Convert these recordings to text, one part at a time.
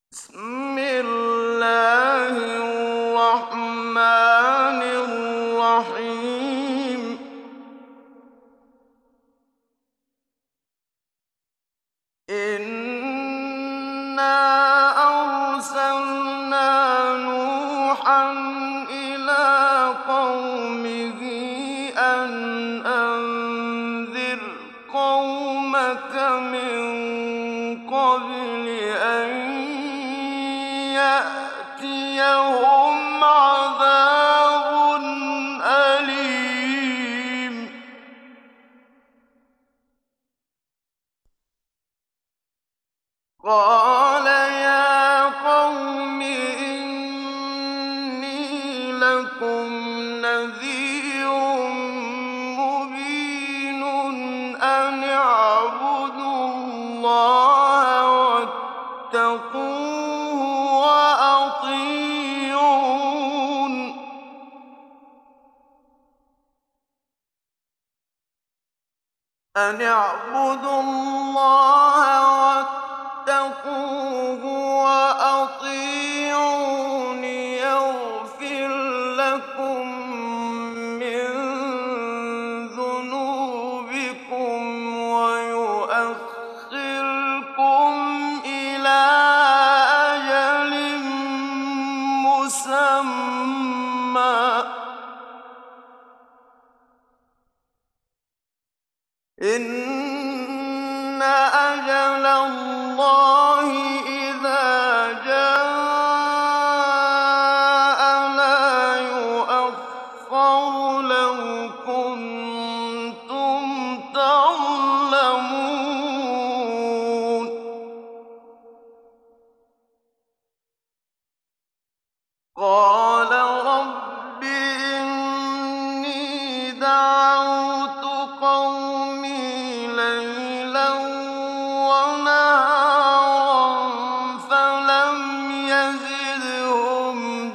بسم الله الرحمن الرحيم إنا أرسلنا نوحا إلى قومه أن أنذر قومك من قبل أن يأتيهم عذاب أليم قال يا قوم إني لكم نذير مبين أن اعبدوا الله واتقوه وأطيعون يغفر لكم من ذنوبكم ويؤخركم إلى أجل مسمى إن أجل الله إذا جاء لا يؤخر لو كنتم تعلمون قال رب إني دعوت قومي ليلا ونهارا فلم يزدهم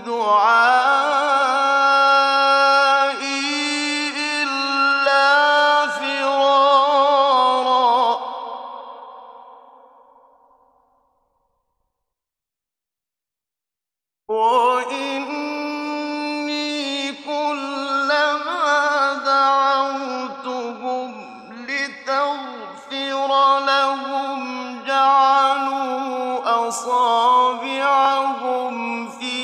دعائي إلا فرارا وإني كلما دعوتهم لتغفر لهم جعلوا أصابعهم في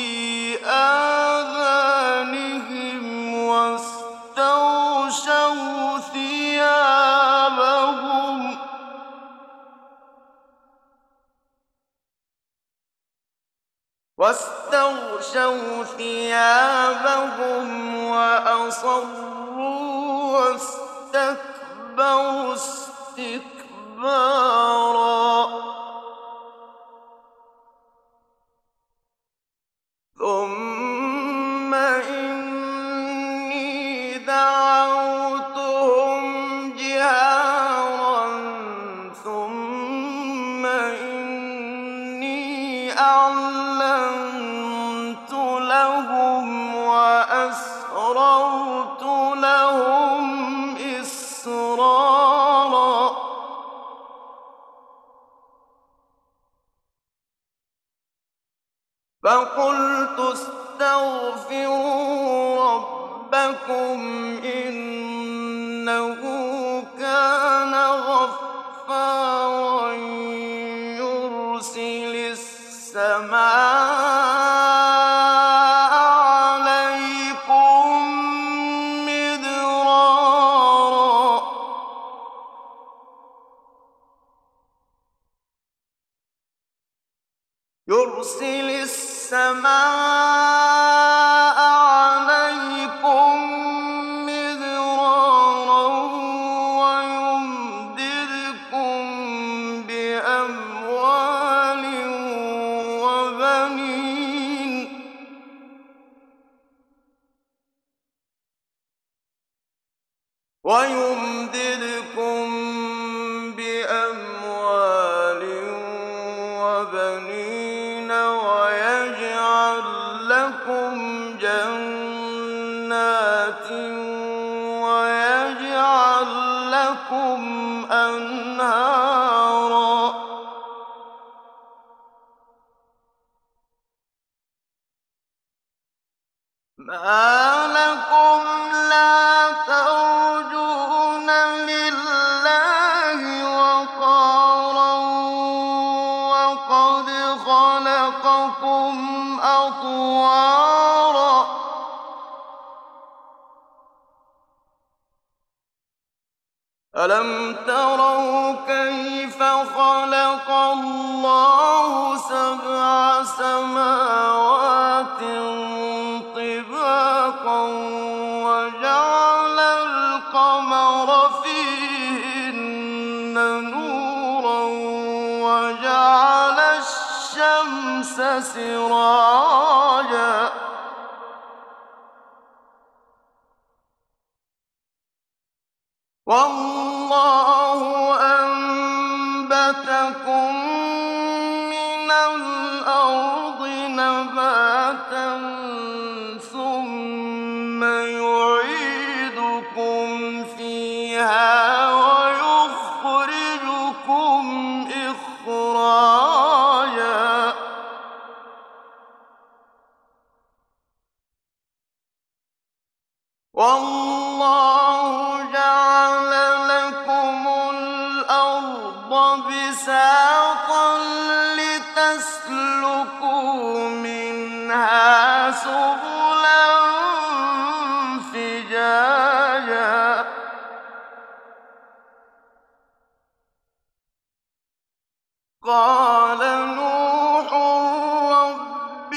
آذانهم واستغشوا ثيابهم وأصروا واستكبروا استكبارا ثم إني دعوتهم جهارا ثم إني أعلنت لهم وأسررت لهم إسرارا فقلت استغفروا ربكم إنه كان غفارا يرسل السماء عليكم مدرارا ويمددكم بأموال وبنين ويجعل لكم جنات ويجعل لكم أنهارا مَا لَكُمْ لَا تَرْجُونَ لِلَّهِ وَقَارًا وَقَدْ خَلَقَكُمْ أَطْوَارًا أَلَمْ تَرَوْا كَيْفَ خَلَقَ اللَّهُ سَبْعَ سَمَاوَاتٍ طِبَاقًا وَجَعَلَ الْقَمَرَ فِيهِنَّ نُورًا وَجَعَلَ الشَّمْسَ سِرَاجًا وَاللَّهُ أَنبَتَكُم مِّنَ الْأَرْضِ نَبَاتًا ثُمَّ يُعِيدُكُمْ فِيهَا وَيُخْرِجُكُمْ إِخْرَاجًا وَاللَّهُ جَعَلَ لَكُمُ الْأَرْضَ بِسَاطًا لِّتَسْلُكُوا مِنْهَا سُبُلًا فِجَاجًا قَالَ نُوحٌ رَّبِّ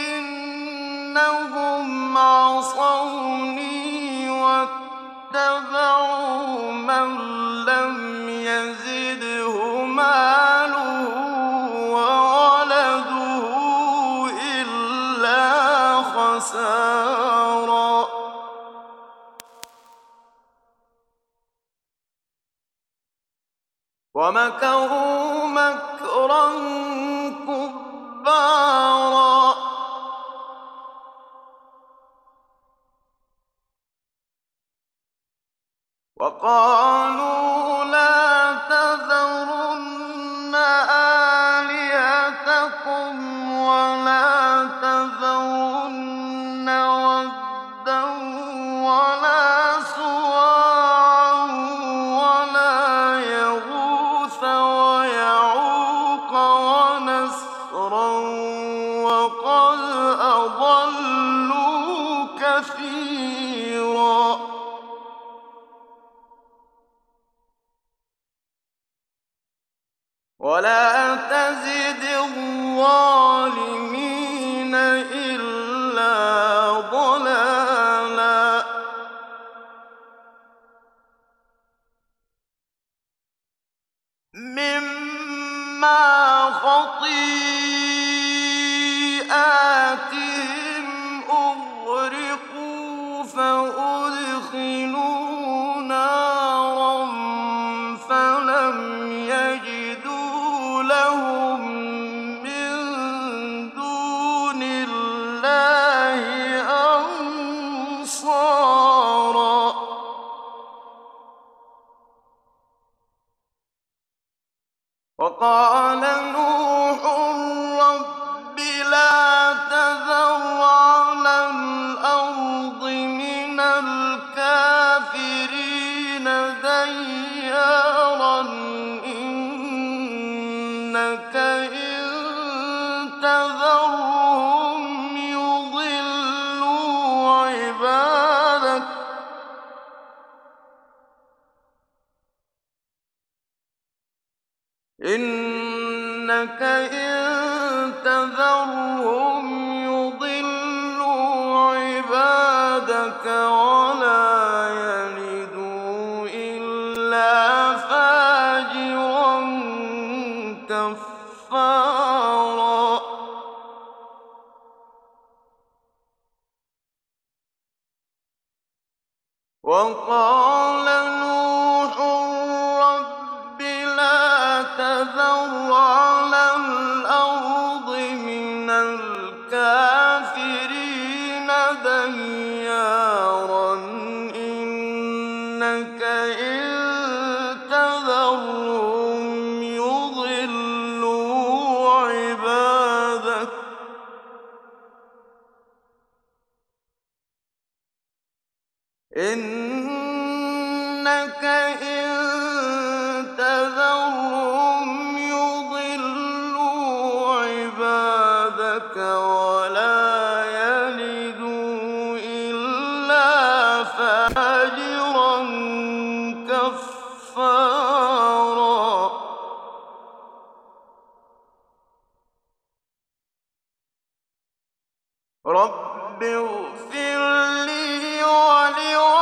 إِنَّهُمْ عَصَوْنِي وَاتَّبَعُوا مَن لَّمْ يَزِدْهُ مَالُهُ وَوَلَدُهُ إِلَّا خَسَارًا وَمَكَرُوا مَكْرًا كُبَّارًا وَقَالُوا لَا تَذَرُنَّ آلِهَتَكُمْ وَلَا تَذَرُنَّ وَدًّا وَلَا سُوَاعًا وَلَا يَغُوثَ وَيَعُوقَ وَنَسْرًا وَقَدْ أَضَلُّوا كَثِيرًا وَلَا تَزِدِ الظَّالِمِينَ إِلَّا ضَلَالًا مِّمَّا خَطِيئَاتِهِمْ أُغْرِقُوا فَأُدْخِلُوا نَارًا فَلَمْ يَجِدُوا لَهُم مِّن دُونِ اللَّهِ أَنصَارًا وَقَالَ نُوحٌ رَّبِّ لَا تَذَرْ عَلَى الْأَرْضِ مِنَ الْكَافِرِينَ دَيَّارًا إِنَّكَ إِن تَذَرْهُمْ يُضِلُّوا عِبَادَكَ إِنَّكَ إِن تَذَرْهُمْ يُضِلُّوا عِبَادَكَ وَلَا يَلِدُوا إِلَّا فَاجِرًا كَفَّارًا وَقَالَ نُوحٌ رَّبِّ لَا تَذَرْ عَلَى الْأَرْضِ مِنَ الْكَافِرِينَ دَيَّارًا إِنَّكَ إِن تَذَرْهُمْ يُضِلُّوا عِبَادَكَ إِنَّكَ إِن تَذَرْهُمْ يُضِلُّوا عِبَادَكَ وَلَا يَلِدُوا إِلَّا فَاجِرًا كَفَّارًا رَبِّ اغْفِرْ لِي وَلِوَالِدَيَّ